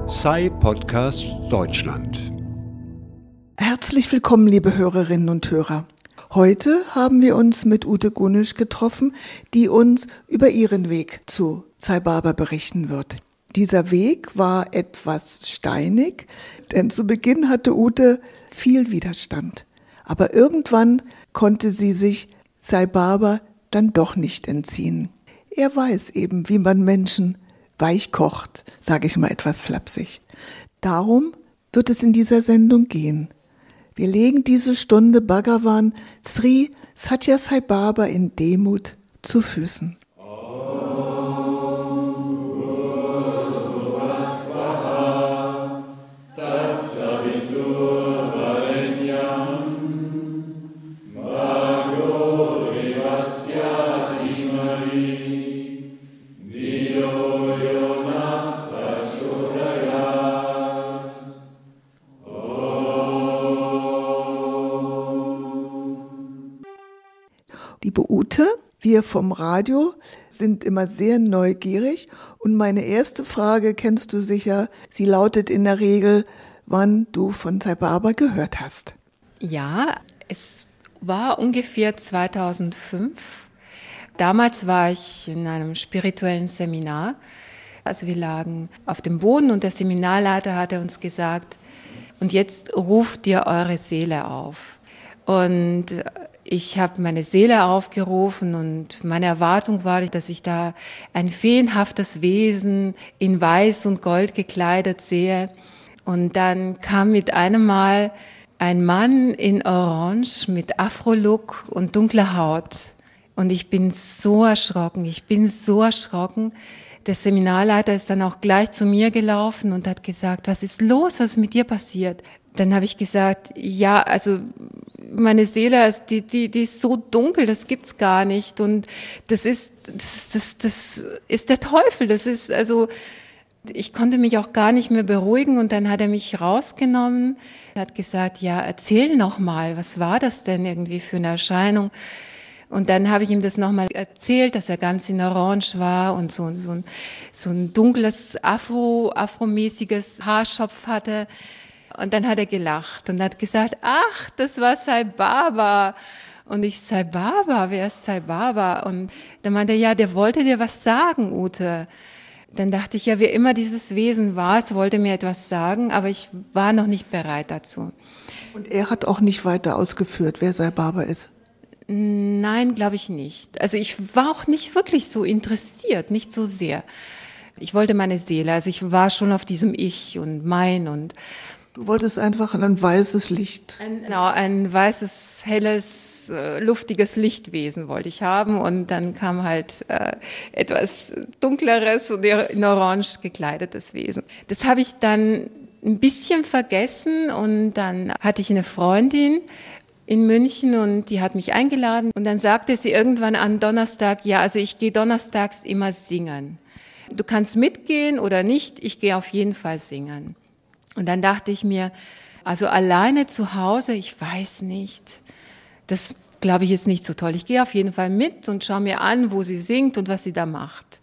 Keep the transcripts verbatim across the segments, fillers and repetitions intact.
Sai Podcast Deutschland. Herzlich willkommen, liebe Hörerinnen und Hörer. Heute haben wir uns mit Ute Gunisch getroffen, die uns über ihren Weg zu Sai Baba berichten wird. Dieser Weg war etwas steinig, denn zu Beginn hatte Ute viel Widerstand. Aber irgendwann konnte sie sich Sai Baba dann doch nicht entziehen. Er weiß eben, wie man Menschen weich kocht, sage ich mal etwas flapsig. Darum wird es in dieser Sendung gehen. Wir legen diese Stunde Bhagavan Sri Sathya Sai Baba in Demut zu Füßen. Liebe Ute, wir vom Radio sind immer sehr neugierig und meine erste Frage kennst du sicher, sie lautet in der Regel, wann du von Sai Baba gehört hast. Ja, es war ungefähr zweitausendfünf. Damals war ich in einem spirituellen Seminar. Also wir lagen auf dem Boden und der Seminarleiter hatte uns gesagt, und jetzt ruft ihr eure Seele auf. Und ich habe meine Seele aufgerufen und meine Erwartung war, dass ich da ein feenhaftes Wesen in Weiß und Gold gekleidet sehe. Und dann kam mit einem Mal ein Mann in Orange mit Afro-Look und dunkler Haut. Und ich bin so erschrocken, ich bin so erschrocken. Der Seminarleiter ist dann auch gleich zu mir gelaufen und hat gesagt, was ist los, was ist mit dir passiert? Dann habe ich gesagt, ja, also meine Seele, die, die, die ist so dunkel, das gibt's gar nicht. Und das ist, das, das, das ist der Teufel. Das ist, also, ich konnte mich auch gar nicht mehr beruhigen. Und dann hat er mich rausgenommen, hat gesagt, ja, erzähl noch mal, was war das denn irgendwie für eine Erscheinung? Und dann habe ich ihm das nochmal erzählt, dass er ganz in Orange war und so, so ein, so ein dunkles Afro, afromäßiges Haarschopf hatte. Und dann hat er gelacht und hat gesagt, ach, das war Sai Baba. Und ich, Sai Baba, wer ist Sai Baba? Und dann meinte er, ja, der wollte dir was sagen, Ute. Dann dachte ich, ja, wie immer dieses Wesen war, es wollte mir etwas sagen, aber ich war noch nicht bereit dazu. Und er hat auch nicht weiter ausgeführt, wer Sai Baba ist? Nein, glaube ich nicht. Also ich war auch nicht wirklich so interessiert, nicht so sehr. Ich wollte meine Seele, also ich war schon auf diesem Ich und Mein und du wolltest einfach ein weißes Licht. Ein, genau, ein weißes, helles, äh, luftiges Lichtwesen wollte ich haben und dann kam halt äh, etwas dunkleres und in Orange gekleidetes Wesen. Das habe ich dann ein bisschen vergessen und dann hatte ich eine Freundin in München und die hat mich eingeladen und dann sagte sie irgendwann an Donnerstag, ja, also ich gehe donnerstags immer singen. Du kannst mitgehen oder nicht, ich gehe auf jeden Fall singen. Und dann dachte ich mir, also alleine zu Hause, ich weiß nicht, das glaube ich ist nicht so toll. Ich gehe auf jeden Fall mit und schaue mir an, wo sie singt und was sie da macht.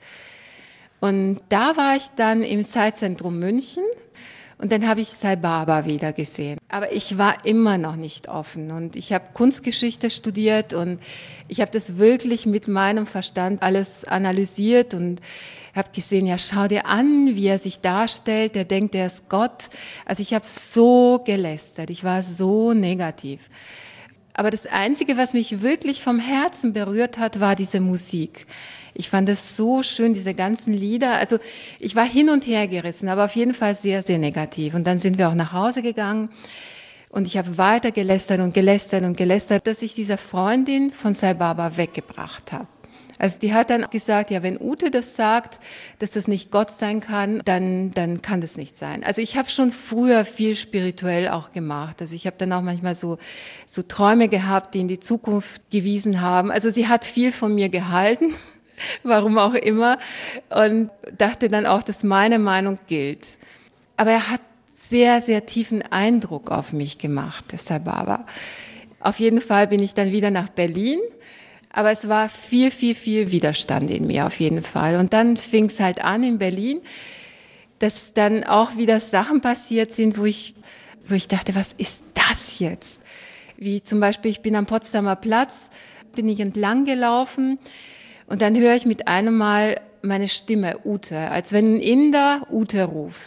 Und da war ich dann im Sai-Zentrum München und dann habe ich Sai Baba wieder gesehen. Aber ich war immer noch nicht offen und ich habe Kunstgeschichte studiert und ich habe das wirklich mit meinem Verstand alles analysiert und habe gesehen, ja, schau dir an, wie er sich darstellt, der denkt, er ist Gott. Also ich habe so gelästert, ich war so negativ. Aber das Einzige, was mich wirklich vom Herzen berührt hat, war diese Musik. Ich fand es so schön, diese ganzen Lieder. Also ich war hin und her gerissen, aber auf jeden Fall sehr, sehr negativ. Und dann sind wir auch nach Hause gegangen und ich habe weiter gelästert und gelästert und gelästert, dass ich diese Freundin von Sai Baba weggebracht habe. Also die hat dann gesagt, ja, wenn Ute das sagt, dass das nicht Gott sein kann, dann dann kann das nicht sein. Also ich habe schon früher viel spirituell auch gemacht. Also ich habe dann auch manchmal so so Träume gehabt, die in die Zukunft gewiesen haben. Also sie hat viel von mir gehalten, warum auch immer, und dachte dann auch, dass meine Meinung gilt. Aber er hat sehr, sehr tiefen Eindruck auf mich gemacht, der Sai Baba. Auf jeden Fall bin ich dann wieder nach Berlin. Aber es war viel, viel, viel Widerstand in mir auf jeden Fall. Und dann fing es halt an in Berlin, dass dann auch wieder Sachen passiert sind, wo ich, wo ich dachte, was ist das jetzt? Wie zum Beispiel, ich bin am Potsdamer Platz, bin ich entlang gelaufen und dann höre ich mit einem Mal meine Stimme, Ute, als wenn ein Inder Ute ruft.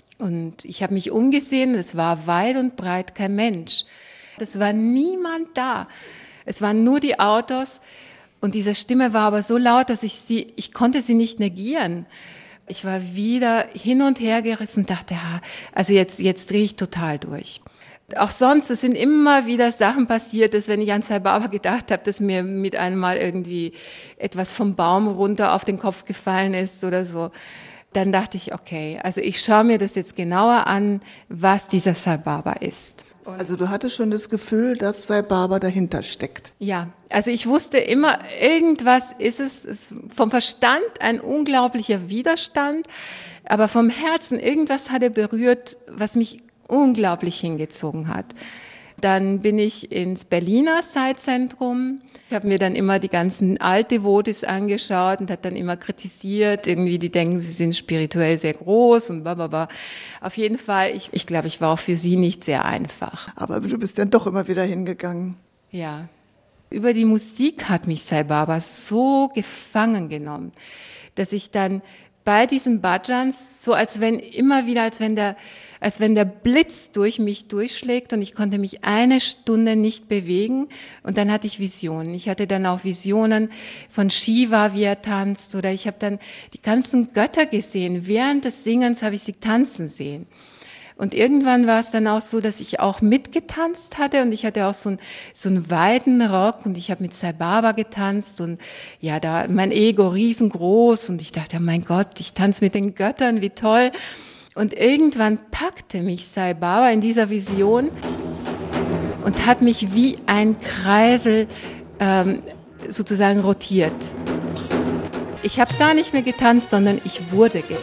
Und ich habe mich umgesehen, es war weit und breit kein Mensch. Es war niemand da. Es waren nur die Autos und diese Stimme war aber so laut, dass ich sie, ich konnte sie nicht negieren. Ich war wieder hin und her gerissen, dachte, also jetzt, jetzt drehe ich total durch. Auch sonst, es sind immer wieder Sachen passiert, dass wenn ich an Sai Baba gedacht habe, dass mir mit einem Mal irgendwie etwas vom Baum runter auf den Kopf gefallen ist oder so, dann dachte ich, okay, also ich schaue mir das jetzt genauer an, was dieser Sai Baba ist. Und also du hattest schon das Gefühl, dass Sai Baba dahinter steckt? Ja, also ich wusste immer, irgendwas ist es, ist vom Verstand ein unglaublicher Widerstand, aber vom Herzen, irgendwas hat er berührt, was mich unglaublich hingezogen hat. Dann bin ich ins Berliner Sai-Zentrum. Ich habe mir dann immer die ganzen Altdevotis angeschaut und hat dann immer kritisiert. Irgendwie, die denken, sie sind spirituell sehr groß und blablabla. Auf jeden Fall, ich, ich glaube, ich war auch für sie nicht sehr einfach. Aber du bist dann doch immer wieder hingegangen. Ja. Über die Musik hat mich Sai Baba so gefangen genommen, dass ich dann bei diesen Bhajans, so als wenn immer wieder, als wenn der, als wenn der Blitz durch mich durchschlägt und ich konnte mich eine Stunde nicht bewegen und dann hatte ich Visionen. Ich hatte dann auch Visionen von Shiva, wie er tanzt, oder ich habe dann die ganzen Götter gesehen. Während des Singens habe ich sie tanzen sehen. Und irgendwann war es dann auch so, dass ich auch mitgetanzt hatte und ich hatte auch so einen so einen weiten Rock und ich habe mit Sai Baba getanzt und ja, da mein Ego riesengroß und ich dachte, mein Gott, ich tanze mit den Göttern, wie toll. Und irgendwann packte mich Sai Baba in dieser Vision und hat mich wie ein Kreisel ähm, sozusagen rotiert. Ich habe gar nicht mehr getanzt, sondern ich wurde getanzt.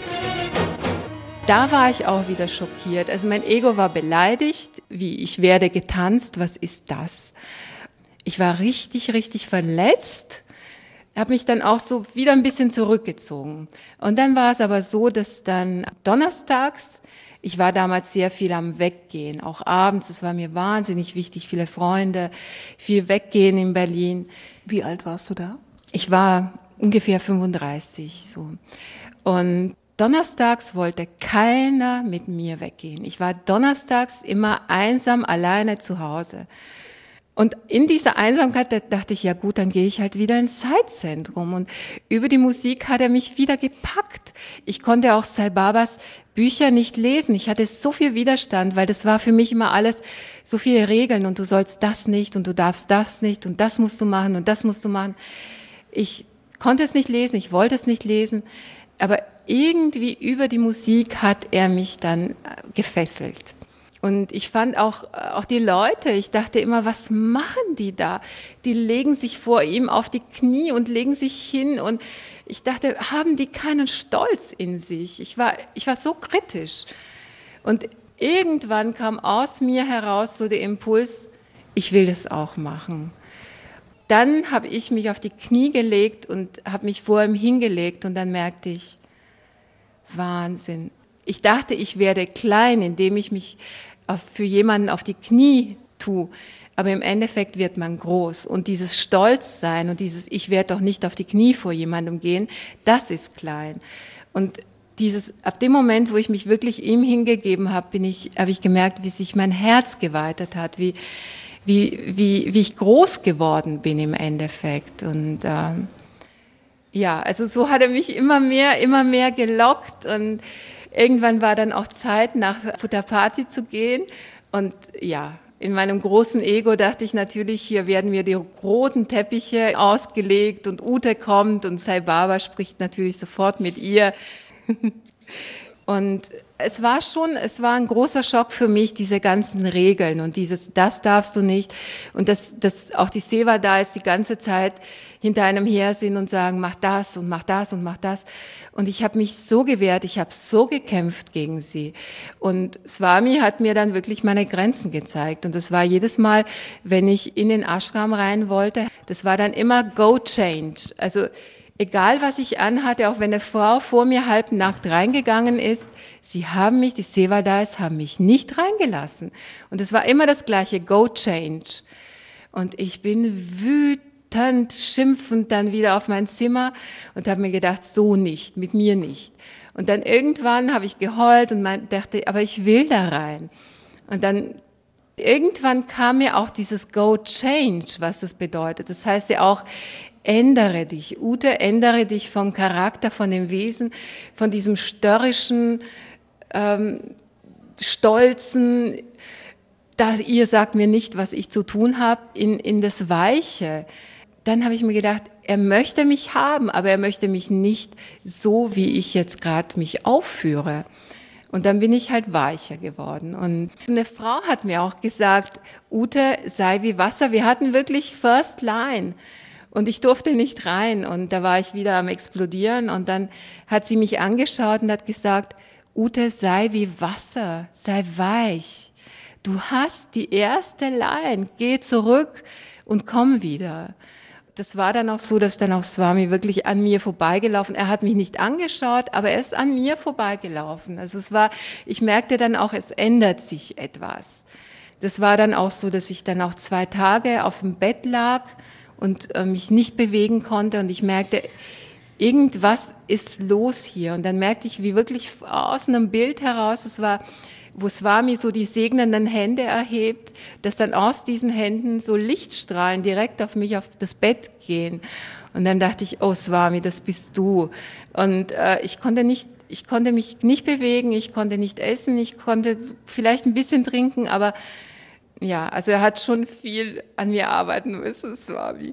Da war ich auch wieder schockiert. Also mein Ego war beleidigt, wie ich werde getanzt, was ist das? Ich war richtig, richtig verletzt, habe mich dann auch so wieder ein bisschen zurückgezogen. Und dann war es aber so, dass dann donnerstags, ich war damals sehr viel am Weggehen, auch abends, es war mir wahnsinnig wichtig, viele Freunde, viel Weggehen in Berlin. Wie alt warst du da? Ich war ungefähr fünfunddreißig, so. Und donnerstags wollte keiner mit mir weggehen. Ich war donnerstags immer einsam, alleine zu Hause. Und in dieser Einsamkeit, da dachte ich, ja gut, dann gehe ich halt wieder ins Sai-Zentrum. Und über die Musik hat er mich wieder gepackt. Ich konnte auch Sai Babas Bücher nicht lesen. Ich hatte so viel Widerstand, weil das war für mich immer alles so viele Regeln. Und du sollst das nicht und du darfst das nicht und das musst du machen und das musst du machen. Ich konnte es nicht lesen, ich wollte es nicht lesen. Aber irgendwie über die Musik hat er mich dann gefesselt. Und ich fand auch, auch die Leute, ich dachte immer, was machen die da? Die legen sich vor ihm auf die Knie und legen sich hin und ich dachte, haben die keinen Stolz in sich? Ich war, ich war so kritisch. Und irgendwann kam aus mir heraus so der Impuls, ich will das auch machen. Dann habe ich mich auf die Knie gelegt und habe mich vor ihm hingelegt und dann merkte ich, Wahnsinn. Ich dachte, ich werde klein, indem ich mich auf, für jemanden auf die Knie tue. Aber im Endeffekt wird man groß. Und dieses Stolzsein und dieses, ich werde doch nicht auf die Knie vor jemandem gehen, das ist klein. Und dieses, ab dem Moment, wo ich mich wirklich ihm hingegeben habe, bin ich, habe ich gemerkt, wie sich mein Herz geweitet hat, wie, wie, wie, wie ich groß geworden bin im Endeffekt. Und, ähm, ja, also so hat er mich immer mehr, immer mehr gelockt und irgendwann war dann auch Zeit, nach Puttaparthi zu gehen und ja, in meinem großen Ego dachte ich natürlich, hier werden mir die roten Teppiche ausgelegt und Ute kommt und Sai Baba spricht natürlich sofort mit ihr. Und es war schon, es war ein großer Schock für mich, diese ganzen Regeln und dieses, das darfst du nicht. Und dass, dass auch die Seva da jetzt die ganze Zeit hinter einem her sind und sagen, mach das und mach das und mach das. Und ich habe mich so gewehrt, ich habe so gekämpft gegen sie. Und Swami hat mir dann wirklich meine Grenzen gezeigt. Und das war jedes Mal, wenn ich in den Ashram rein wollte, das war dann immer go change. Also egal was ich anhatte, auch wenn eine Frau vor mir halbnackt reingegangen ist, sie haben mich, die Sevaldais haben mich nicht reingelassen. Und es war immer das Gleiche, go change. Und ich bin wütend, schimpfend dann wieder auf mein Zimmer und habe mir gedacht, so nicht, mit mir nicht. Und dann irgendwann habe ich geheult und mein, dachte, aber ich will da rein. Und dann irgendwann kam mir auch dieses go change, was das bedeutet. Das heißt ja auch, ändere dich, Ute, ändere dich vom Charakter, von dem Wesen, von diesem störrischen, ähm, stolzen, da ihr sagt mir nicht, was ich zu tun habe, in, in das Weiche. Dann habe ich mir gedacht, er möchte mich haben, aber er möchte mich nicht so, wie ich jetzt gerade mich aufführe. Und dann bin ich halt weicher geworden. Und eine Frau hat mir auch gesagt, Ute, sei wie Wasser. Wir hatten wirklich First Line. Und ich durfte nicht rein und da war ich wieder am Explodieren und dann hat sie mich angeschaut und hat gesagt, Ute, sei wie Wasser, sei weich. Du hast die erste Line, geh zurück und komm wieder. Das war dann auch so, dass dann auch Swami wirklich an mir vorbeigelaufen. Er hat mich nicht angeschaut, aber er ist an mir vorbeigelaufen. Also es war, ich merkte dann auch, es ändert sich etwas. Das war dann auch so, dass ich dann auch zwei Tage auf dem Bett lag und äh, mich nicht bewegen konnte und ich merkte, irgendwas ist los hier. Und dann merkte ich, wie wirklich aus einem Bild heraus, es war, wo Swami so die segnenden Hände erhebt, dass dann aus diesen Händen so Lichtstrahlen direkt auf mich auf das Bett gehen. Und dann dachte ich, oh Swami, das bist du. Und äh, ich konnte nicht, ich konnte mich nicht bewegen, ich konnte nicht essen, ich konnte vielleicht ein bisschen trinken, aber ja, also er hat schon viel an mir arbeiten müssen, Swami.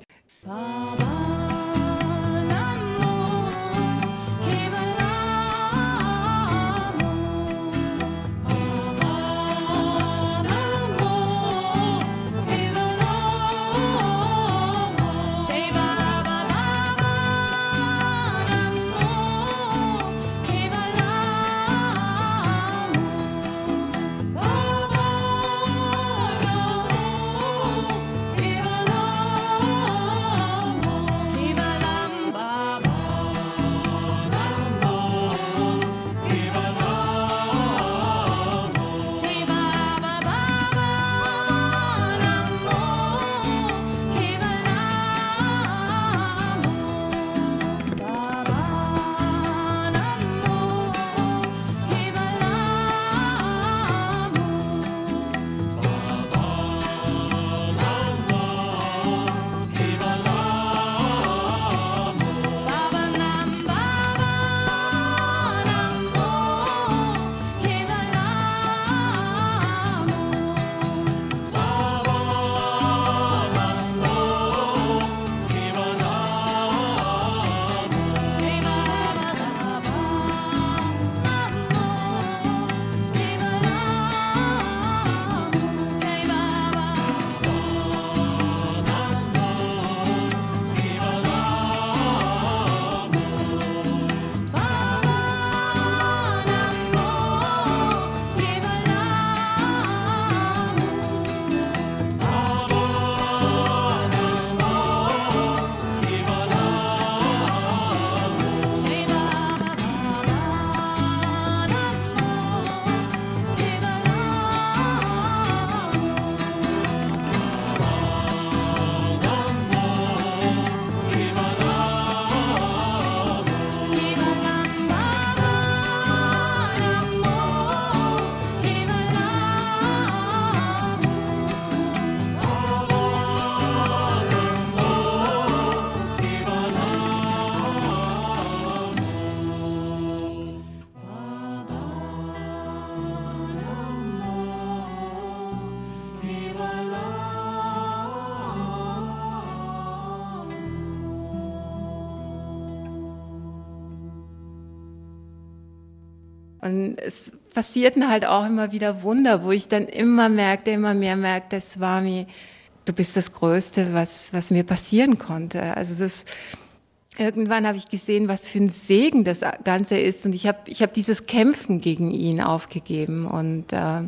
Und es passierten halt auch immer wieder Wunder, wo ich dann immer merkte, immer mehr merkte, Swami, du bist das Größte, was, was mir passieren konnte. Also das, irgendwann habe ich gesehen, was für ein Segen das Ganze ist. Und ich habe, ich habe dieses Kämpfen gegen ihn aufgegeben. Und äh,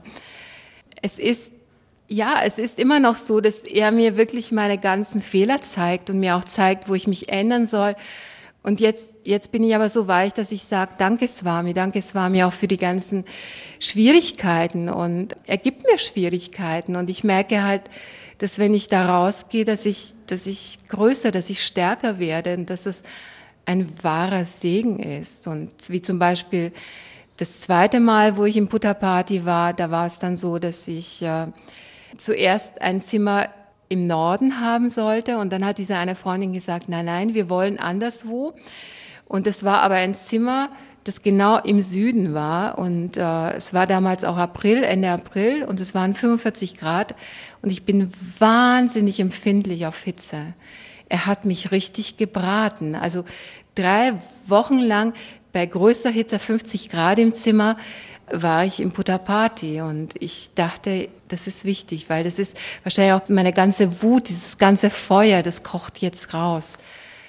es ist, ja, es ist immer noch so, dass er mir wirklich meine ganzen Fehler zeigt und mir auch zeigt, wo ich mich ändern soll. Und jetzt, jetzt bin ich aber so weich, dass ich sage, danke Swami, danke Swami auch für die ganzen Schwierigkeiten. Und er gibt mir Schwierigkeiten. Und ich merke halt, dass wenn ich da rausgehe, dass ich, dass ich größer, dass ich stärker werde und dass es ein wahrer Segen ist. Und wie zum Beispiel das zweite Mal, wo ich im Puttaparthi war, da war es dann so, dass ich äh, zuerst ein Zimmer im Norden haben sollte und dann hat diese eine Freundin gesagt, nein, nein, wir wollen anderswo. Und es war aber ein Zimmer, das genau im Süden war und äh, es war damals auch April, Ende April und es waren fünfundvierzig Grad und ich bin wahnsinnig empfindlich auf Hitze. Er hat mich richtig gebraten, also drei Wochen lang bei größter Hitze, fünfzig Grad im Zimmer, war ich im Puttaparthi und ich dachte, das ist wichtig, weil das ist wahrscheinlich auch meine ganze Wut, dieses ganze Feuer, das kocht jetzt raus.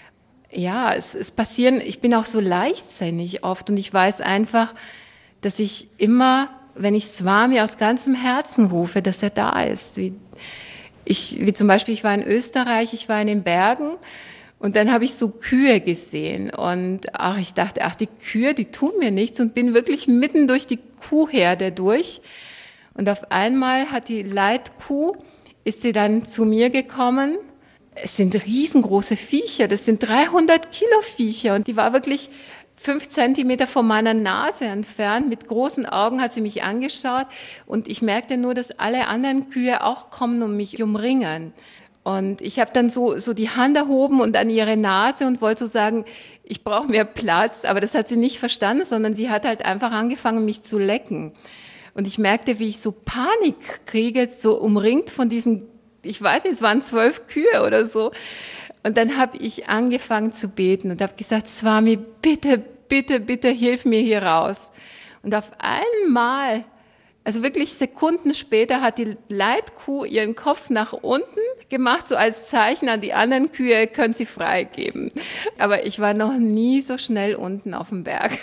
Ja, es, es passieren, ich bin auch so leichtsinnig oft und ich weiß einfach, dass ich immer, wenn ich Swami aus ganzem Herzen rufe, dass er da ist. Wie, ich, wie zum Beispiel, ich war in Österreich, ich war in den Bergen und dann habe ich so Kühe gesehen und ach, ich dachte, ach, die Kühe, die tun mir nichts und bin wirklich mitten durch die Kuhherde durch. Und auf einmal hat die Leitkuh, ist sie dann zu mir gekommen. Es sind riesengroße Viecher, das sind dreihundert Kilo Viecher und die war wirklich fünf Zentimeter von meiner Nase entfernt. Mit großen Augen hat sie mich angeschaut und ich merkte nur, dass alle anderen Kühe auch kommen und mich umringen. Und ich habe dann so, so die Hand erhoben und an ihre Nase und wollte so sagen, ich brauche mehr Platz, aber das hat sie nicht verstanden, sondern sie hat halt einfach angefangen, mich zu lecken. Und ich merkte, wie ich so Panik kriege, so umringt von diesen, ich weiß nicht, es waren zwölf Kühe oder so. Und dann habe ich angefangen zu beten und habe gesagt, Swami, bitte, bitte, bitte hilf mir hier raus. Und auf einmal, also wirklich Sekunden später, hat die Leitkuh ihren Kopf nach unten gemacht, so als Zeichen an die anderen Kühe, können sie freigeben. Aber ich war noch nie so schnell unten auf dem Berg.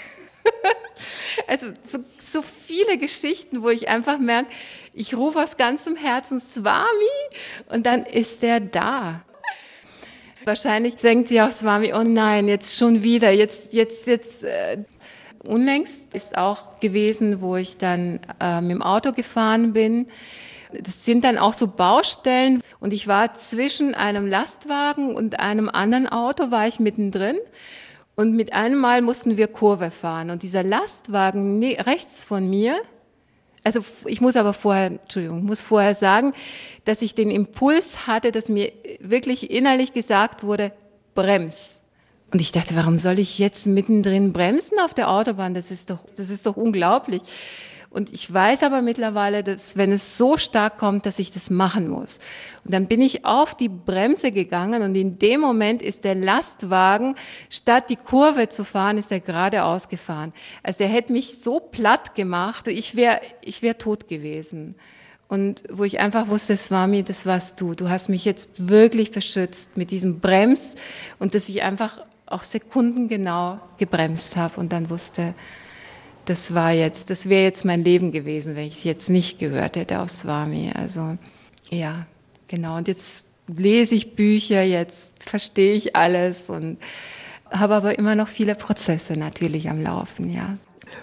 Also so, so viele Geschichten, wo ich einfach merke, ich rufe aus ganzem Herzen Swami und dann ist er da. Wahrscheinlich denkt sie auch Swami, oh nein, jetzt schon wieder, jetzt, jetzt, jetzt. Äh. Unlängst ist auch gewesen, wo ich dann äh, mit dem Auto gefahren bin. Das sind dann auch so Baustellen und ich war zwischen einem Lastwagen und einem anderen Auto, war ich mittendrin. Und mit einem Mal mussten wir Kurve fahren. Und dieser Lastwagen ne, rechts von mir, also ich muss aber vorher, Entschuldigung, muss vorher sagen, dass ich den Impuls hatte, dass mir wirklich innerlich gesagt wurde, brems. Und ich dachte, warum soll ich jetzt mittendrin bremsen auf der Autobahn? Das ist doch, das ist doch unglaublich. Und ich weiß aber mittlerweile, dass wenn es so stark kommt, dass ich das machen muss. Und dann bin ich auf die Bremse gegangen und in dem Moment ist der Lastwagen, statt die Kurve zu fahren, ist er geradeaus gefahren. Also der hätte mich so platt gemacht, ich wäre, ich wäre tot gewesen. Und wo ich einfach wusste, Swami, das warst du. Du hast mich jetzt wirklich beschützt mit diesem Brems und dass ich einfach auch sekundengenau gebremst habe und dann wusste, das war jetzt, das wäre jetzt mein Leben gewesen, wenn ich es jetzt nicht gehört hätte auf Swami. Also ja, genau. Und jetzt lese ich Bücher, jetzt verstehe ich alles und habe aber immer noch viele Prozesse natürlich am Laufen, ja.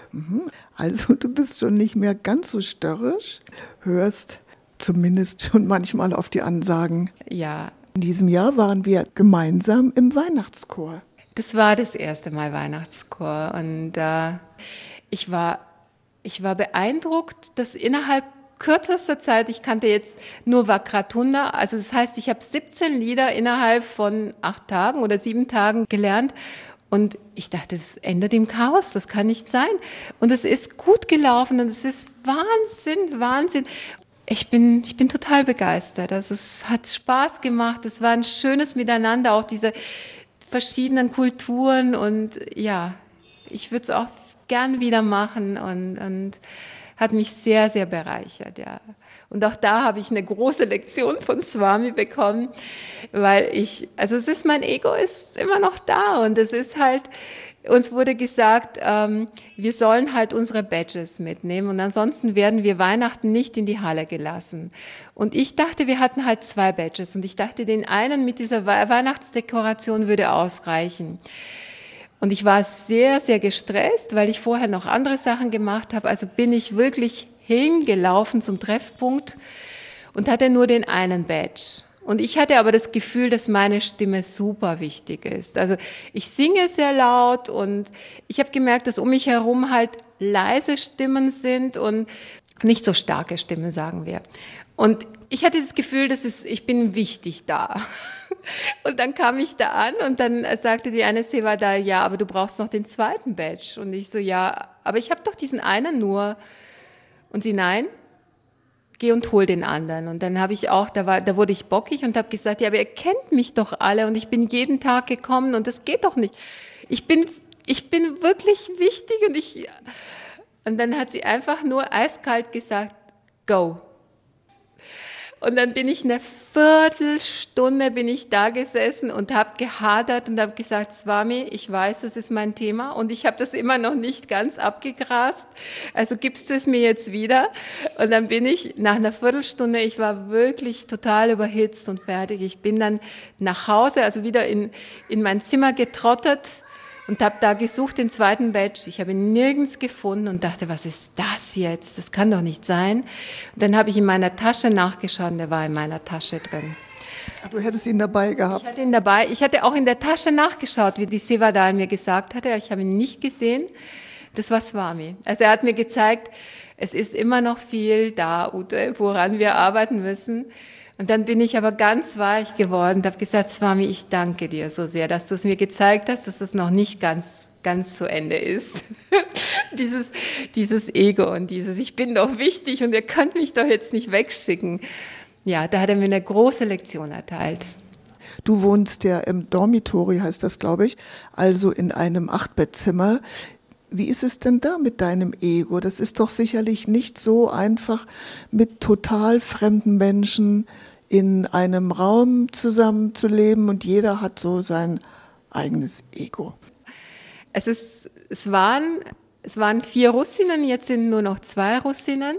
Also du bist schon nicht mehr ganz so störrisch, hörst zumindest schon manchmal auf die Ansagen. Ja. In diesem Jahr waren wir gemeinsam im Weihnachtschor. Das war das erste Mal Weihnachtschor und äh, ich war, ich war beeindruckt, dass innerhalb kürzester Zeit, ich kannte jetzt nur Vakratunda, also das heißt, ich habe siebzehn Lieder innerhalb von acht Tagen oder sieben Tagen gelernt und ich dachte, das endet im Chaos, das kann nicht sein. Und es ist gut gelaufen und es ist Wahnsinn, Wahnsinn. Ich bin, ich bin total begeistert. Also es hat Spaß gemacht, es war ein schönes Miteinander, auch diese verschiedenen Kulturen und ja, ich würde es auch gern wieder machen und, und hat mich sehr, sehr bereichert, ja. Und auch da habe ich eine große Lektion von Swami bekommen, weil ich, also es ist, mein Ego ist immer noch da und es ist halt, uns wurde gesagt, ähm, wir sollen halt unsere Badges mitnehmen und ansonsten werden wir Weihnachten nicht in die Halle gelassen. Und ich dachte, wir hatten halt zwei Badges und ich dachte, den einen mit dieser We- Weihnachtsdekoration würde ausreichen. Und ich war sehr, sehr gestresst, weil ich vorher noch andere Sachen gemacht habe. Also bin ich wirklich hingelaufen zum Treffpunkt und hatte nur den einen Badge. Und ich hatte aber das Gefühl, dass meine Stimme super wichtig ist. Also ich singe sehr laut und ich habe gemerkt, dass um mich herum halt leise Stimmen sind und nicht so starke Stimmen, sagen wir. Und ich hatte das Gefühl, dass es, ich bin wichtig da. Und dann kam ich da an und dann sagte die eine Sevadal, ja, aber du brauchst noch den zweiten Badge. Und ich so, ja, aber ich habe doch diesen einen nur. Und sie, nein, geh und hol den anderen. Und dann habe ich auch, da war, da wurde ich bockig und habe gesagt, ja, aber ihr kennt mich doch alle und ich bin jeden Tag gekommen und das geht doch nicht. Ich bin, ich bin wirklich wichtig und ich, und dann hat sie einfach nur eiskalt gesagt, go. Und dann bin ich eine Viertelstunde bin ich da gesessen und habe gehadert und habe gesagt, Swami, ich weiß, das ist mein Thema und ich habe das immer noch nicht ganz abgegrast. Also gibst du es mir jetzt wieder? Und dann bin ich nach einer Viertelstunde, ich war wirklich total überhitzt und fertig. Ich bin dann nach Hause, also wieder in, in mein Zimmer getrottet und habe da gesucht, den zweiten Badge. Ich habe ihn nirgends gefunden und dachte, was ist das jetzt? Das kann doch nicht sein. Und dann habe ich in meiner Tasche nachgeschaut und der war in meiner Tasche drin. Ach, du hättest ihn dabei gehabt? Ich hatte ihn dabei. Ich hatte auch in der Tasche nachgeschaut, wie die Sevadal mir gesagt hatte. Ich habe ihn nicht gesehen. Das war Swami. Also er hat mir gezeigt, es ist immer noch viel da, Ute, woran wir arbeiten müssen. Und dann bin ich aber ganz weich geworden und habe gesagt, Swami, ich danke dir so sehr, dass du es mir gezeigt hast, dass es noch nicht ganz, ganz zu Ende ist. dieses, dieses Ego und dieses, ich bin doch wichtig und ihr könnt mich doch jetzt nicht wegschicken. Ja, da hat er mir eine große Lektion erteilt. Du wohnst ja im Dormitory, heißt das, glaube ich, also in einem Achtbettzimmer. Wie ist es denn da mit deinem Ego? Das ist doch sicherlich nicht so einfach, mit total fremden Menschen in einem Raum zusammenzuleben und jeder hat so sein eigenes Ego. Es ist, es waren, es waren vier Russinnen, jetzt sind nur noch zwei Russinnen.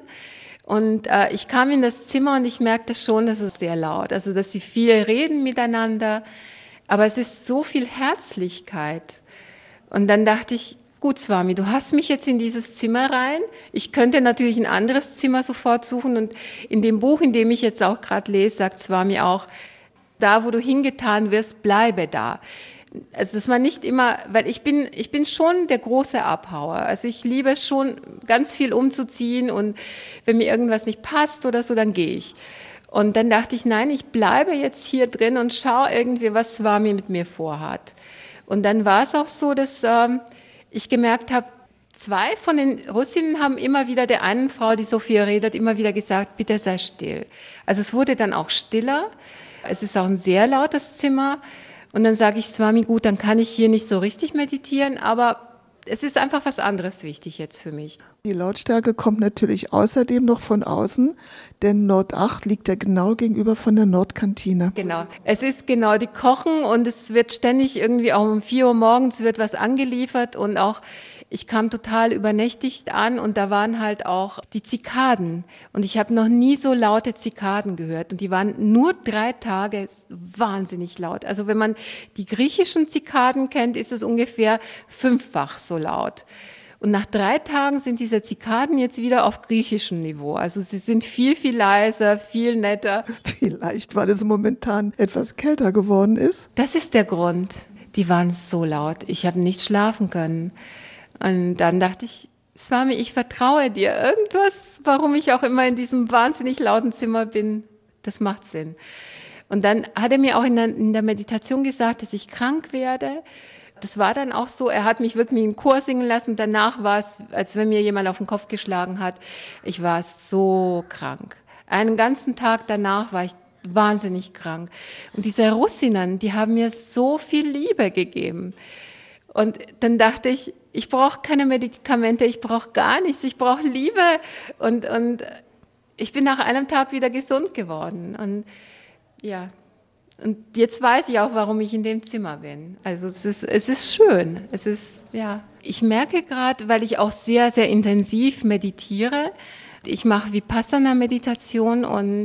Und äh, ich kam in das Zimmer und ich merkte schon, dass es sehr laut, also dass sie viel reden miteinander, aber es ist so viel Herzlichkeit. Und dann dachte ich, gut, Swami, du hast mich jetzt in dieses Zimmer rein. Ich könnte natürlich ein anderes Zimmer sofort suchen. Und in dem Buch, in dem ich jetzt auch gerade lese, sagt Swami auch, da, wo du hingetan wirst, bleibe da. Also das war nicht immer, weil ich bin, ich bin schon der große Abhauer. Also ich liebe es schon, ganz viel umzuziehen und wenn mir irgendwas nicht passt oder so, dann gehe ich. Und dann dachte ich, nein, ich bleibe jetzt hier drin und schaue irgendwie, was Swami mit mir vorhat. Und dann war es auch so, dass ähm, ich gemerkt habe, zwei von den Russinnen haben immer wieder der einen Frau, die so viel redet, immer wieder gesagt, bitte sei still. Also es wurde dann auch stiller. Es ist auch ein sehr lautes Zimmer. Und dann sage ich, Swami, gut, dann kann ich hier nicht so richtig meditieren, aber es ist einfach was anderes wichtig jetzt für mich. Die Lautstärke kommt natürlich außerdem noch von außen, denn Nord acht liegt ja genau gegenüber von der Nordkantine. Genau, es ist genau, die kochen und es wird ständig irgendwie auch um vier Uhr morgens wird was angeliefert und auch ich kam total übernächtigt an und da waren halt auch die Zikaden und ich habe noch nie so laute Zikaden gehört und die waren nur drei Tage wahnsinnig laut. Also wenn man die griechischen Zikaden kennt, ist es ungefähr fünffach so laut. Und nach drei Tagen sind diese Zikaden jetzt wieder auf griechischem Niveau. Also sie sind viel, viel leiser, viel netter. Vielleicht, weil es momentan etwas kälter geworden ist. Das ist der Grund. Die waren so laut. Ich habe nicht schlafen können. Und dann dachte ich, Swami, ich vertraue dir. Irgendwas, warum ich auch immer in diesem wahnsinnig lauten Zimmer bin, das macht Sinn. Und dann hat er mir auch in der, in der Meditation gesagt, dass ich krank werde. Das war dann auch so, er hat mich wirklich einen Chor singen lassen. Danach war es, als wenn mir jemand auf den Kopf geschlagen hat. Ich war so krank. Einen ganzen Tag danach war ich wahnsinnig krank. Und diese Russinnen, die haben mir so viel Liebe gegeben. Und dann dachte ich, ich brauche keine Medikamente, ich brauche gar nichts, ich brauche Liebe. Und, und ich bin nach einem Tag wieder gesund geworden. Und ja, und jetzt weiß ich auch, warum ich in dem Zimmer bin. Also es ist, es ist schön. Es ist, ja. Ich merke gerade, weil ich auch sehr, sehr intensiv meditiere. Ich mache Vipassana-Meditation und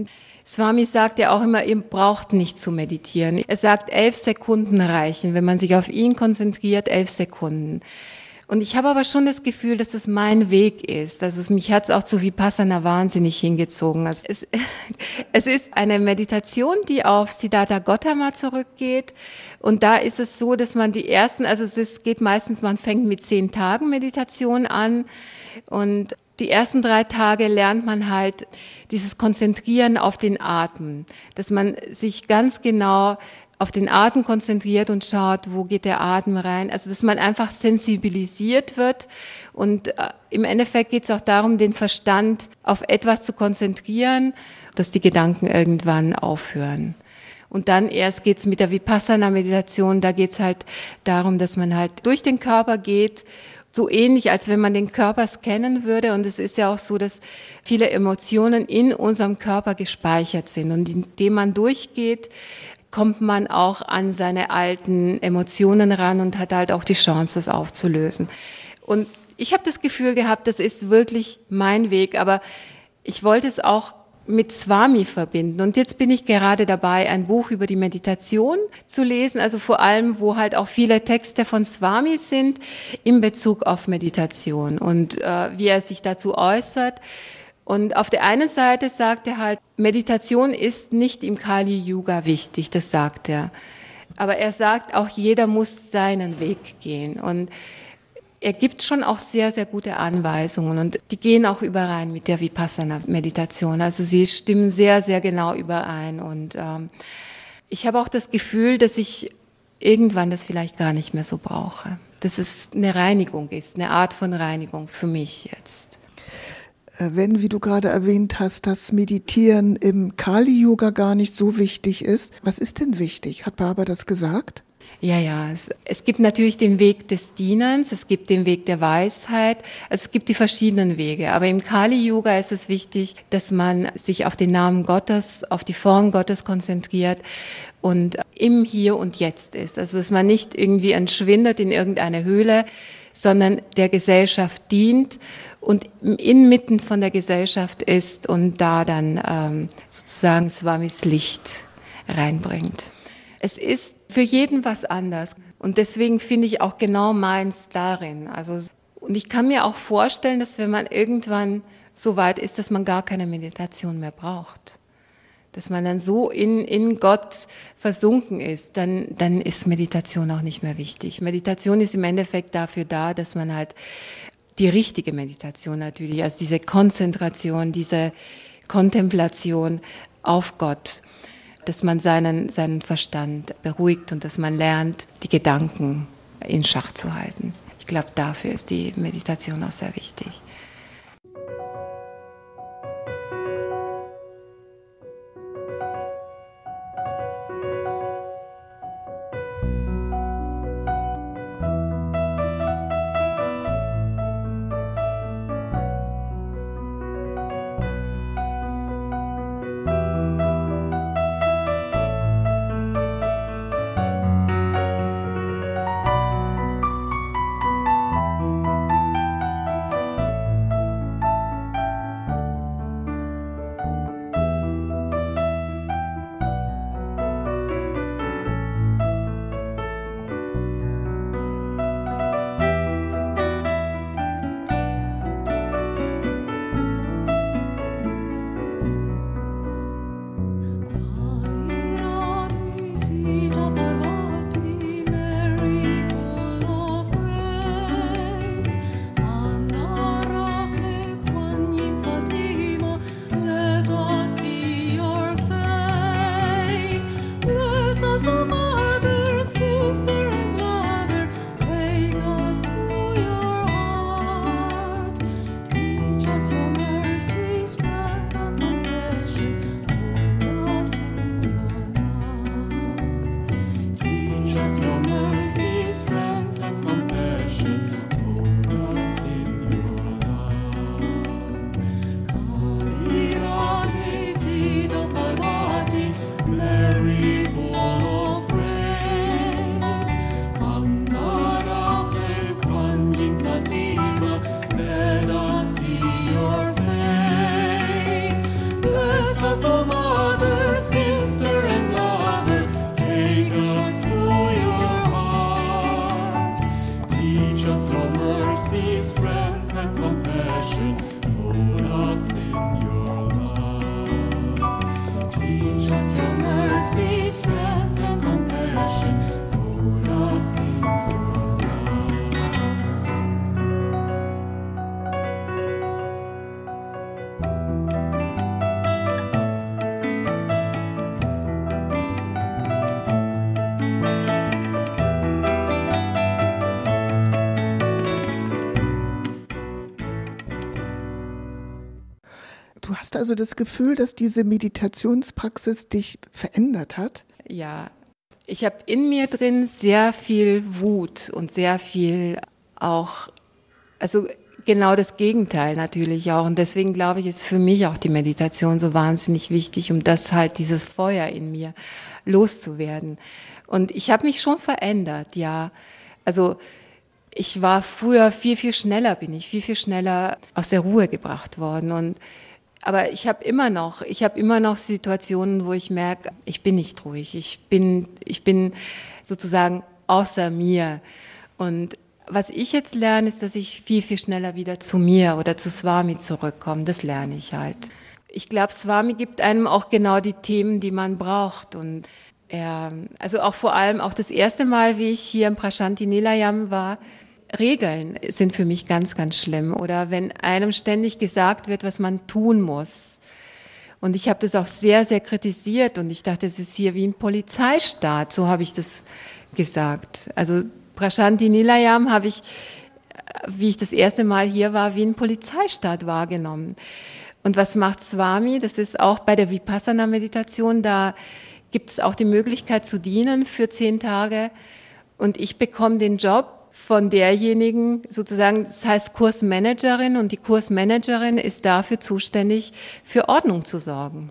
Swami sagt ja auch immer, ihr braucht nicht zu meditieren. Er sagt, elf Sekunden reichen, wenn man sich auf ihn konzentriert, elf Sekunden. Und ich habe aber schon das Gefühl, dass das mein Weg ist. Also mich hat es auch zu Vipassana wahnsinnig hingezogen. Also es, es ist eine Meditation, die auf Siddhartha Gautama zurückgeht. Und da ist es so, dass man die ersten, also es ist, geht meistens, man fängt mit zehn Tagen Meditation an. Und die ersten drei Tage lernt man halt dieses Konzentrieren auf den Atem. Dass man sich ganz genau auf den Atem konzentriert und schaut, wo geht der Atem rein. Also dass man einfach sensibilisiert wird. Und äh, im Endeffekt geht es auch darum, den Verstand auf etwas zu konzentrieren, dass die Gedanken irgendwann aufhören. Und dann erst geht's mit der Vipassana-Meditation, da geht's halt darum, dass man halt durch den Körper geht, so ähnlich, als wenn man den Körper scannen würde. Und es ist ja auch so, dass viele Emotionen in unserem Körper gespeichert sind. Und indem man durchgeht, kommt man auch an seine alten Emotionen ran und hat halt auch die Chance, das aufzulösen. Und ich habe das Gefühl gehabt, das ist wirklich mein Weg, aber ich wollte es auch mit Swami verbinden. Und jetzt bin ich gerade dabei, ein Buch über die Meditation zu lesen, also vor allem, wo halt auch viele Texte von Swami sind in Bezug auf Meditation und äh, wie er sich dazu äußert. Und auf der einen Seite sagt er halt, Meditation ist nicht im Kali-Yuga wichtig, das sagt er. Aber er sagt auch, jeder muss seinen Weg gehen. Und er gibt schon auch sehr, sehr gute Anweisungen. Und die gehen auch überein mit der Vipassana-Meditation. Also sie stimmen sehr, sehr genau überein. Und ähm, ich habe auch das Gefühl, dass ich irgendwann das vielleicht gar nicht mehr so brauche. Dass es eine Reinigung ist, eine Art von Reinigung für mich jetzt. Wenn, wie du gerade erwähnt hast, das Meditieren im Kali-Yoga gar nicht so wichtig ist, was ist denn wichtig? Hat Barbara das gesagt? Ja, ja, es, es gibt natürlich den Weg des Dienens, es gibt den Weg der Weisheit, es gibt die verschiedenen Wege. Aber im Kali-Yoga ist es wichtig, dass man sich auf den Namen Gottes, auf die Form Gottes konzentriert und im Hier und Jetzt ist. Also dass man nicht irgendwie entschwindet in irgendeine Höhle, sondern der Gesellschaft dient und inmitten von der Gesellschaft ist und da dann ähm, sozusagen Swamis Licht reinbringt. Es ist für jeden was anders und deswegen finde ich auch genau meins darin. Also, und ich kann mir auch vorstellen, dass wenn man irgendwann so weit ist, dass man gar keine Meditation mehr braucht, dass man dann so in, in Gott versunken ist, dann, dann ist Meditation auch nicht mehr wichtig. Meditation ist im Endeffekt dafür da, dass man halt die richtige Meditation natürlich, also diese Konzentration, diese Kontemplation auf Gott, dass man seinen, seinen Verstand beruhigt und dass man lernt, die Gedanken in Schach zu halten. Ich glaube, dafür ist die Meditation auch sehr wichtig. strength and compassion, fold us in your love. Teach us your mercy, strength and compassion, fold us in your love. Du hast also das Gefühl, dass diese Meditationspraxis dich verändert hat? Ja, ich habe in mir drin sehr viel Wut und sehr viel auch, also genau das Gegenteil natürlich auch. Und deswegen glaube ich, ist für mich auch die Meditation so wahnsinnig wichtig, um das halt, dieses Feuer in mir loszuwerden. Und ich habe mich schon verändert, ja. Also ich war früher viel, viel schneller, bin ich viel, viel schneller aus der Ruhe gebracht worden. Und aber ich habe immer noch, ich habe immer noch Situationen, wo ich merke, ich bin nicht ruhig. Ich bin, ich bin sozusagen außer mir. Und was ich jetzt lerne, ist, dass ich viel, viel schneller wieder zu mir oder zu Swami zurückkomme. Das lerne ich halt. Ich glaube, Swami gibt einem auch genau die Themen, die man braucht. Und er, also auch vor allem auch das erste Mal, wie ich hier im Prashanti Nilayam war, Regeln sind für mich ganz, ganz schlimm. Oder wenn einem ständig gesagt wird, was man tun muss. Und ich habe das auch sehr, sehr kritisiert. Und ich dachte, es ist hier wie ein Polizeistaat. So habe ich das gesagt. Also Prashanti Nilayam habe ich, wie ich das erste Mal hier war, wie ein Polizeistaat wahrgenommen. Und was macht Swami? Das ist auch bei der Vipassana-Meditation, da gibt es auch die Möglichkeit zu dienen für zehn Tage. Und ich bekomme den Job von derjenigen, sozusagen, das heißt Kursmanagerin, und die Kursmanagerin ist dafür zuständig, für Ordnung zu sorgen.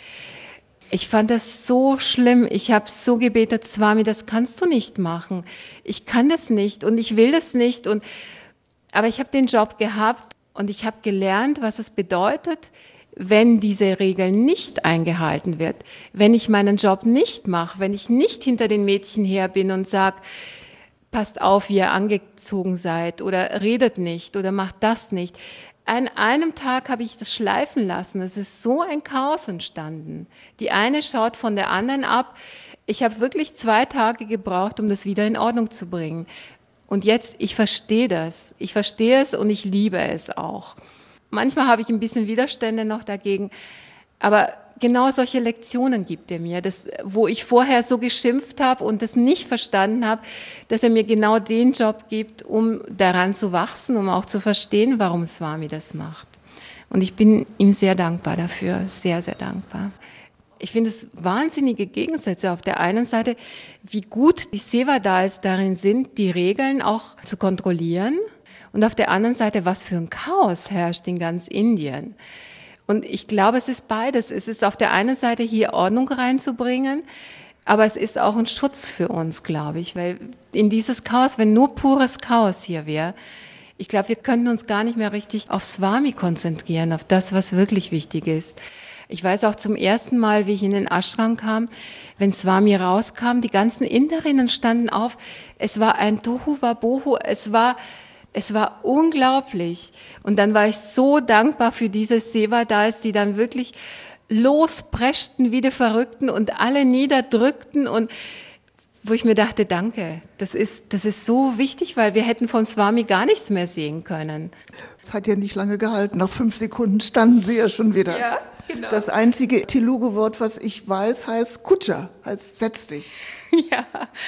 Ich fand das so schlimm. Ich habe so gebetet, Swami, das kannst du nicht machen. Ich kann das nicht und ich will das nicht. Und, aber ich habe den Job gehabt und ich habe gelernt, was es bedeutet, wenn diese Regel nicht eingehalten wird, wenn ich meinen Job nicht mache, wenn ich nicht hinter den Mädchen her bin und sage, passt auf, wie ihr angezogen seid oder redet nicht oder macht das nicht. An einem Tag habe ich das schleifen lassen. Es ist so ein Chaos entstanden. Die eine schaut von der anderen ab. Ich habe wirklich zwei Tage gebraucht, um das wieder in Ordnung zu bringen. Und jetzt, ich verstehe das. Ich verstehe es und ich liebe es auch. Manchmal habe ich ein bisschen Widerstände noch dagegen, aber genau solche Lektionen gibt er mir, das, wo ich vorher so geschimpft habe und das nicht verstanden habe, dass er mir genau den Job gibt, um daran zu wachsen, um auch zu verstehen, warum Swami das macht. Und ich bin ihm sehr dankbar dafür, sehr, sehr dankbar. Ich finde es wahnsinnige Gegensätze. Auf der einen Seite, wie gut die Sevadais darin sind, die Regeln auch zu kontrollieren. Und auf der anderen Seite, was für ein Chaos herrscht in ganz Indien. Und ich glaube, es ist beides. Es ist auf der einen Seite hier Ordnung reinzubringen, aber es ist auch ein Schutz für uns, glaube ich, weil in dieses Chaos, wenn nur pures Chaos hier wäre, ich glaube, wir könnten uns gar nicht mehr richtig auf Swami konzentrieren, auf das, was wirklich wichtig ist. Ich weiß auch zum ersten Mal, wie ich in den Ashram kam, wenn Swami rauskam, die ganzen Inderinnen standen auf. Es war ein Tohu Wabohu, es war Es war unglaublich. Und dann war ich so dankbar für diese Sevadais, die dann wirklich lospreschten wie die Verrückten und alle niederdrückten und wo ich mir dachte, danke, das ist, das ist so wichtig, weil wir hätten von Swami gar nichts mehr sehen können. Es hat ja nicht lange gehalten. Nach fünf Sekunden standen sie ja schon wieder. Ja, genau. Das einzige Telugu-Wort, was ich weiß, heißt Kutscha, heißt setz dich. Ja,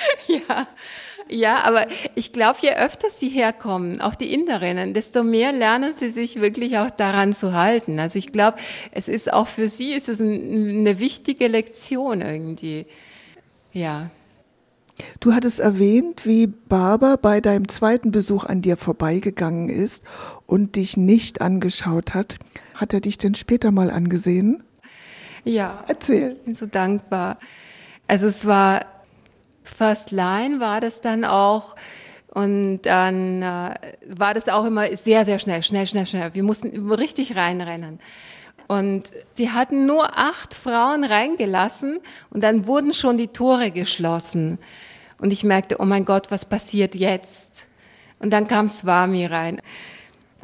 ja. Ja, aber ich glaube, je öfter sie herkommen, auch die Inderinnen, desto mehr lernen sie sich wirklich auch daran zu halten. Also ich glaube, es ist auch für sie ist es eine wichtige Lektion irgendwie. Ja. Du hattest erwähnt, wie Baba bei deinem zweiten Besuch an dir vorbeigegangen ist und dich nicht angeschaut hat. Hat er dich denn später mal angesehen? Ja. Erzähl. Ich bin so dankbar. Also es war First Line war das dann auch und dann äh, war das auch immer sehr, sehr schnell, schnell, schnell, schnell. Wir mussten richtig reinrennen. Und sie hatten nur acht Frauen reingelassen und dann wurden schon die Tore geschlossen. Und ich merkte, oh mein Gott, was passiert jetzt? Und dann kam Swami rein.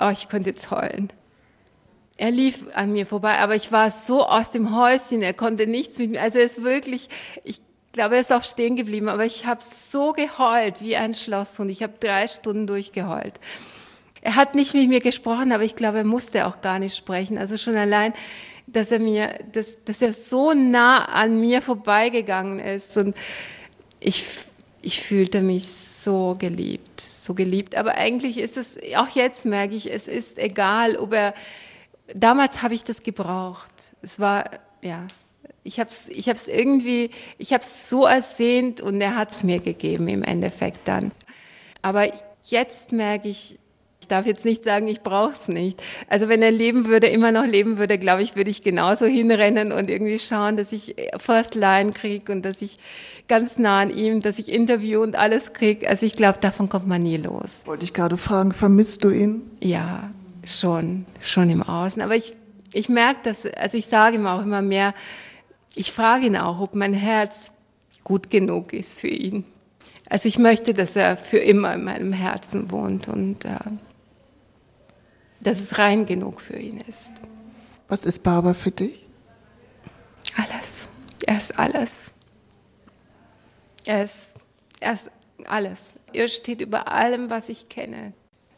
oh, ich könnte jetzt heulen. Er lief an mir vorbei, aber ich war so aus dem Häuschen, er konnte nichts mit mir. Also er ist wirklich, ich glaube, er ist auch stehen geblieben, aber ich habe so geheult wie ein Schlosshund. Ich habe drei Stunden durchgeheult. Er hat nicht mit mir gesprochen, aber ich glaube, er musste auch gar nicht sprechen. Also schon allein, dass er mir, dass, dass er so nah an mir vorbeigegangen ist. Und ich, ich fühlte mich so geliebt, so geliebt. Aber eigentlich ist es, auch jetzt merke ich, es ist egal, ob er, damals habe ich das gebraucht. Es war, ja, ich habe es ich hab's irgendwie, ich habe es so ersehnt und er hat es mir gegeben im Endeffekt dann. Aber jetzt merke ich, ich darf jetzt nicht sagen, ich brauche es nicht. Also wenn er leben würde, immer noch leben würde, glaube ich, würde ich genauso hinrennen und irgendwie schauen, dass ich First Line kriege und dass ich ganz nah an ihm, dass ich Interview und alles kriege. Also ich glaube, davon kommt man nie los. Wollte ich gerade fragen, vermisst du ihn? Ja, schon, schon im Außen. Aber ich, ich merke das, also ich sage ihm auch immer mehr, ich frage ihn auch, ob mein Herz gut genug ist für ihn. Also ich möchte, dass er für immer in meinem Herzen wohnt und äh, dass es rein genug für ihn ist. Was ist Baba für dich? Alles. Er ist alles. Er ist, er ist alles. Er steht über allem, was ich kenne.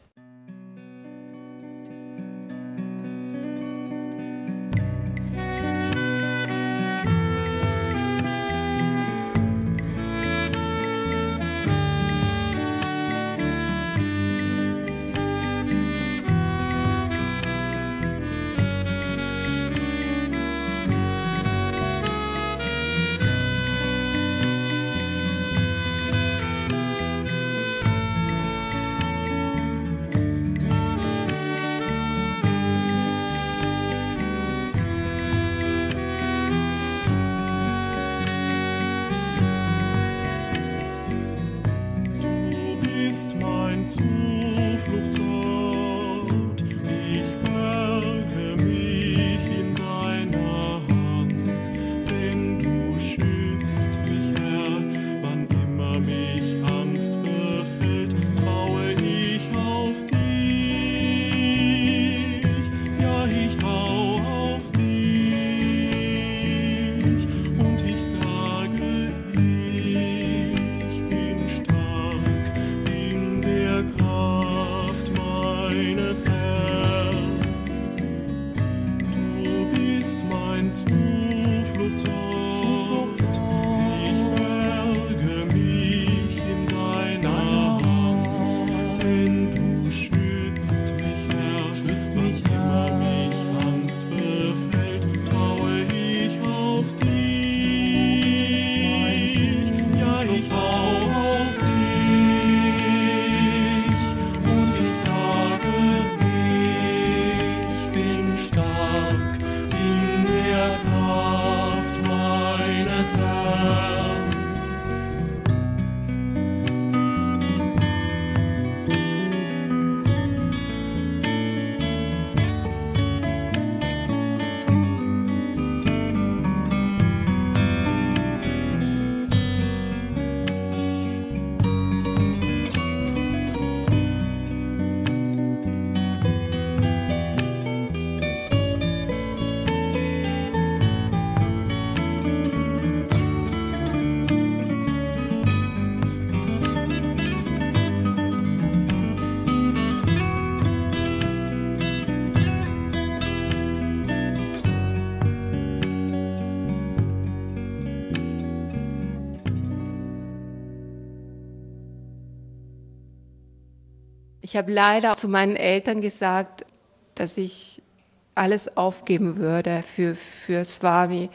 Ich habe leider zu meinen Eltern gesagt, dass ich alles aufgeben würde für, für Swami.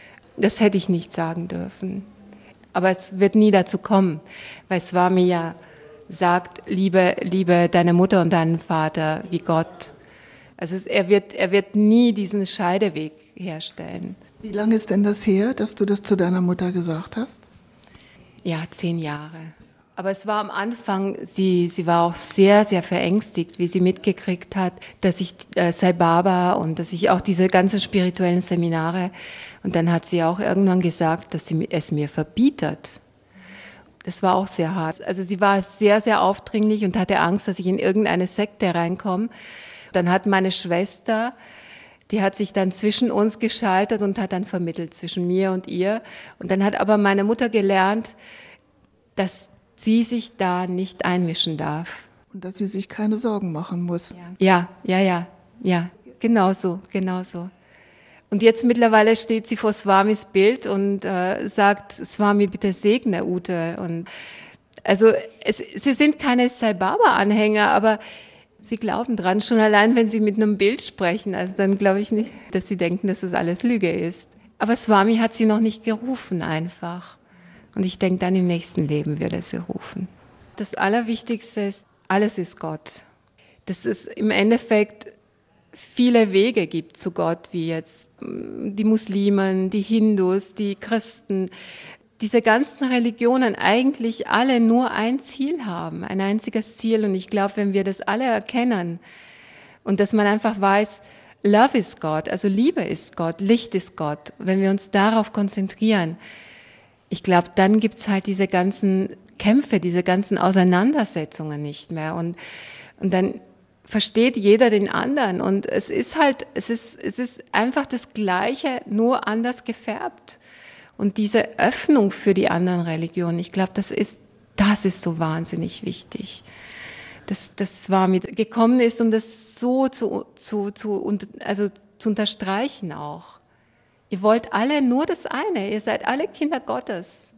Das hätte ich nicht sagen dürfen. Aber es wird nie dazu kommen, weil Swami ja sagt, liebe, liebe deine Mutter und deinen Vater wie Gott. Also es, er, wird, er wird nie diesen Scheideweg herstellen. Wie lange ist denn das her, dass du das zu deiner Mutter gesagt hast? Ja, zehn Jahre. Aber es war am Anfang, sie, sie war auch sehr, sehr verängstigt, wie sie mitgekriegt hat, dass ich äh, Sai Baba und dass ich auch diese ganzen spirituellen Seminare, und dann hat sie auch irgendwann gesagt, dass sie es mir verbietet. Das war auch sehr hart. Also sie war sehr, sehr aufdringlich und hatte Angst, dass ich in irgendeine Sekte reinkomme. Dann hat meine Schwester, die hat sich dann zwischen uns geschaltet und hat dann vermittelt zwischen mir und ihr. Und dann hat aber meine Mutter gelernt, dass sie sich da nicht einmischen darf. Und dass sie sich keine Sorgen machen muss. Ja, ja, ja, ja, genau so, genau so. Und jetzt mittlerweile steht sie vor Swamis Bild und äh, sagt, Swami, bitte segne Ute. Und also es, sie sind keine Sai Baba-Anhänger, aber sie glauben dran, schon allein, wenn sie mit einem Bild sprechen. Also dann glaube ich nicht, dass sie denken, dass das alles Lüge ist. Aber Swami hat sie noch nicht gerufen einfach. Und ich denke, dann im nächsten Leben wird er sie rufen. Das Allerwichtigste ist, alles ist Gott. Dass es im Endeffekt viele Wege gibt zu Gott, wie jetzt die Muslimen, die Hindus, die Christen. Diese ganzen Religionen eigentlich alle nur ein Ziel haben, ein einziges Ziel. Und ich glaube, wenn wir das alle erkennen und dass man einfach weiß, Love is God, also Liebe ist Gott, Licht ist Gott, wenn wir uns darauf konzentrieren, ich glaube, dann gibt's halt diese ganzen Kämpfe, diese ganzen Auseinandersetzungen nicht mehr. Und, und dann versteht jeder den anderen. Und es ist halt, es ist, es ist einfach das Gleiche, nur anders gefärbt. Und diese Öffnung für die anderen Religionen, ich glaube, das ist, das ist so wahnsinnig wichtig. Das, das war mit gekommen ist, um das so zu, zu, zu, also zu unterstreichen auch. Ihr wollt alle nur das eine. Ihr seid alle Kinder Gottes.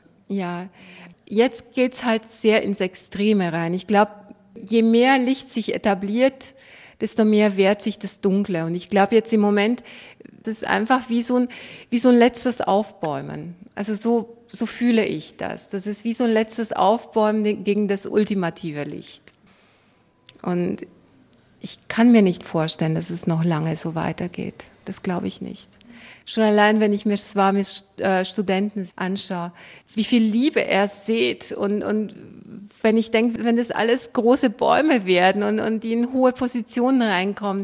Ja, jetzt geht's halt sehr ins Extreme rein. Ich glaube, je mehr Licht sich etabliert, desto mehr wehrt sich das Dunkle. Und ich glaube jetzt im Moment, das ist einfach wie so ein, wie so ein letztes Aufbäumen. Also so, so fühle ich das. Das ist wie so ein letztes Aufbäumen gegen das ultimative Licht. Und ich kann mir nicht vorstellen, dass es noch lange so weitergeht. Das glaube ich nicht. Schon allein, wenn ich mir Swamis äh, Studenten anschaue, wie viel Liebe er sieht und, und wenn ich denke, wenn das alles große Bäume werden und, und die in hohe Positionen reinkommen,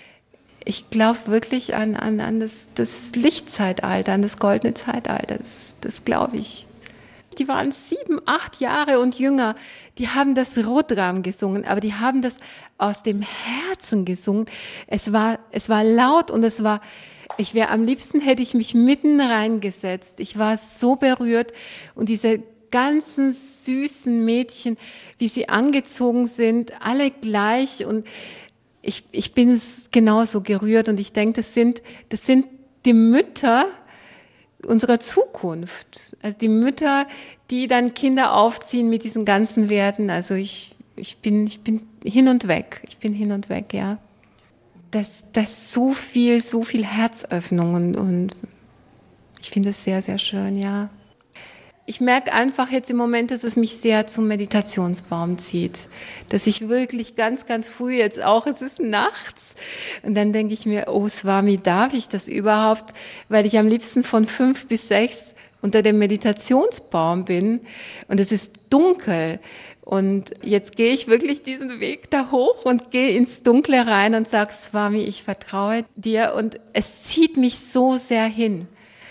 ich glaube wirklich an, an, an das, das Lichtzeitalter, an das goldene Zeitalter, das, das glaube ich. Die waren sieben, acht Jahre und jünger, die haben das Rudram gesungen, aber die haben das aus dem Herzen gesungen. Es war, es war laut und es war, ich wäre am liebsten, hätte ich mich mitten reingesetzt. Ich war so berührt und diese ganzen süßen Mädchen, wie sie angezogen sind, alle gleich und ich, ich bin genauso gerührt und ich denke, das sind, das sind die Mütter unserer Zukunft. Also die Mütter, die dann Kinder aufziehen mit diesen ganzen Werten. Also ich, ich bin, ich bin hin und weg. Ich bin hin und weg, ja. Das, das so viel, so viel Herzöffnung und, und ich finde es sehr, sehr schön, ja. Ich merke einfach jetzt im Moment, dass es mich sehr zum Meditationsbaum zieht. Dass ich wirklich ganz, ganz früh jetzt auch, es ist nachts. Und dann denke ich mir, oh Swami, darf ich das überhaupt? Weil ich am liebsten von fünf bis sechs unter dem Meditationsbaum bin. Und es ist dunkel. Und jetzt gehe ich wirklich diesen Weg da hoch und gehe ins Dunkle rein und sage, Swami, ich vertraue dir. Und es zieht mich so sehr hin.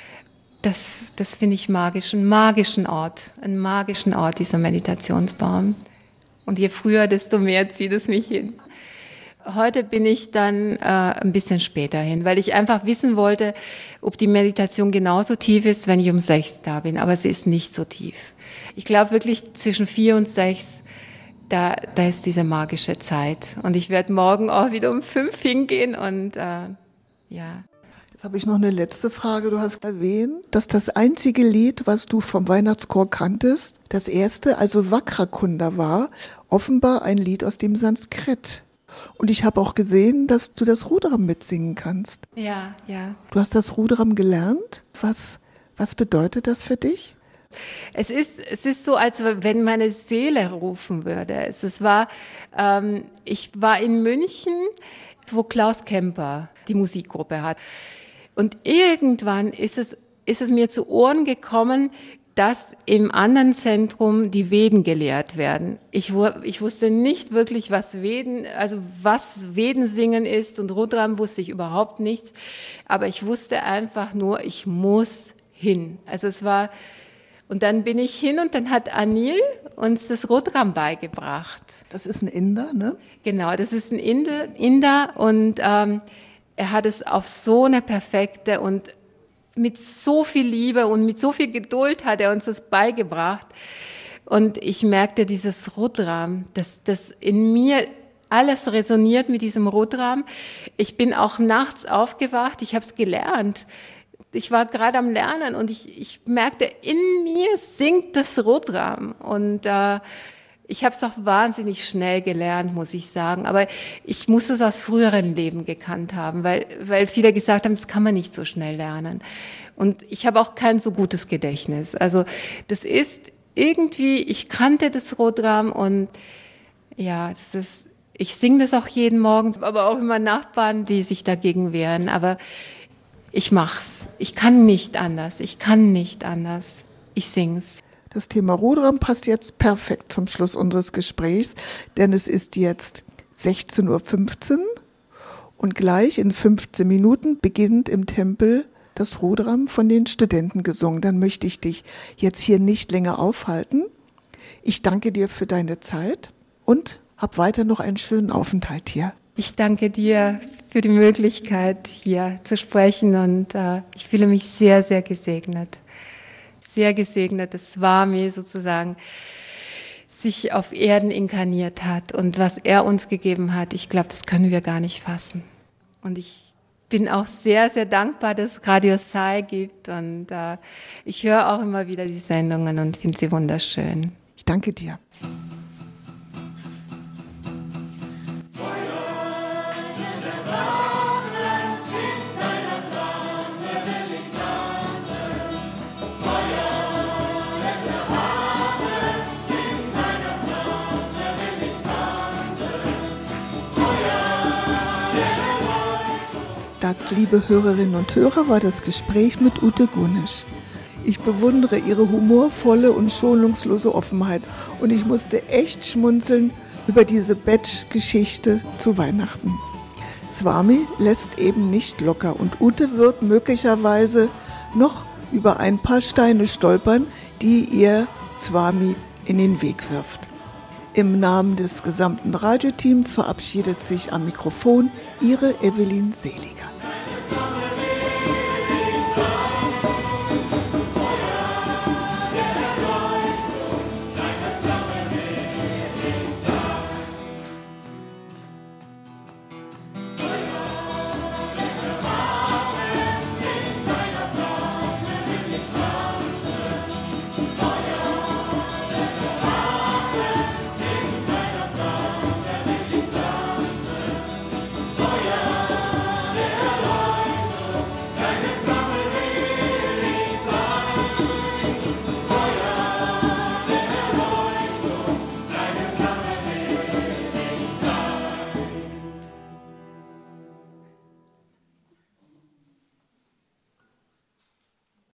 Das, das finde ich magisch, einen magischen Ort, einen magischen Ort, dieser Meditationsbaum. Und je früher, desto mehr zieht es mich hin. Heute bin ich dann äh, ein bisschen später hin, weil ich einfach wissen wollte, ob die Meditation genauso tief ist, wenn ich um sechs da bin. Aber sie ist nicht so tief. Ich glaube wirklich zwischen vier und sechs, da, da ist diese magische Zeit. Und ich werde morgen auch wieder um fünf hingehen und äh, ja. Jetzt habe ich noch eine letzte Frage. Du hast erwähnt, dass das einzige Lied, was du vom Weihnachtschor kanntest, das erste, also Vakrakunda war, offenbar ein Lied aus dem Sanskrit. Und ich habe auch gesehen, dass du das Rudram mitsingen kannst. Ja, ja. Du hast das Rudram gelernt. Was, was bedeutet das für dich? Es ist, es ist so, als wenn meine Seele rufen würde. Es, es war, ähm, ich war in München, wo Klaus Kemper die Musikgruppe hat. Und irgendwann ist es, ist es mir zu Ohren gekommen, dass im anderen Zentrum die Veden gelehrt werden. Ich, ich wusste nicht wirklich, was Veden, also was Veden singen ist und Rudram wusste ich überhaupt nichts. Aber ich wusste einfach nur, ich muss hin. Also es war, Und dann bin ich hin und dann hat Anil uns das Rotram beigebracht. Das ist ein Inder, ne? Genau, das ist ein Inder, Inder und ähm, er hat es auf so eine perfekte und mit so viel Liebe und mit so viel Geduld hat er uns das beigebracht. Und ich merkte dieses Rotram, dass das in mir alles resoniert mit diesem Rotram. Ich bin auch nachts aufgewacht, ich habe es gelernt. Ich war gerade am Lernen und ich, ich merkte, in mir singt das Rotram. Und äh, ich habe es auch wahnsinnig schnell gelernt, muss ich sagen. Aber ich muss es aus früheren Leben gekannt haben, weil, weil viele gesagt haben, das kann man nicht so schnell lernen. Und ich habe auch kein so gutes Gedächtnis. Also das ist irgendwie, ich kannte das Rotram und ja, das ist, ich singe das auch jeden Morgen, aber auch immer Nachbarn, die sich dagegen wehren. Aber ich mach's. Ich kann nicht anders. Ich kann nicht anders. Ich sing's. Das Thema Rotram passt jetzt perfekt zum Schluss unseres Gesprächs, denn es ist jetzt sechzehn Uhr fünfzehn und gleich in fünfzehn Minuten beginnt im Tempel das Rotram von den Studenten gesungen. Dann möchte ich dich jetzt hier nicht länger aufhalten. Ich danke dir für deine Zeit und hab weiter noch einen schönen Aufenthalt hier. Ich danke dir für die Möglichkeit, hier zu sprechen und äh, ich fühle mich sehr, sehr gesegnet. Sehr gesegnet, dass Swami sozusagen sich auf Erden inkarniert hat und was er uns gegeben hat, ich glaube, das können wir gar nicht fassen. Und ich bin auch sehr, sehr dankbar, dass es Radio Sai gibt und äh, ich höre auch immer wieder die Sendungen und finde sie wunderschön. Ich danke dir. Das, liebe Hörerinnen und Hörer, war das Gespräch mit Ute Gunisch. Ich bewundere ihre humorvolle und schonungslose Offenheit und ich musste echt schmunzeln über diese Batch-Geschichte zu Weihnachten. Swami lässt eben nicht locker und Ute wird möglicherweise noch über ein paar Steine stolpern, die ihr Swami in den Weg wirft. Im Namen des gesamten Radioteams verabschiedet sich am Mikrofon Ihre Evelyn Seliger.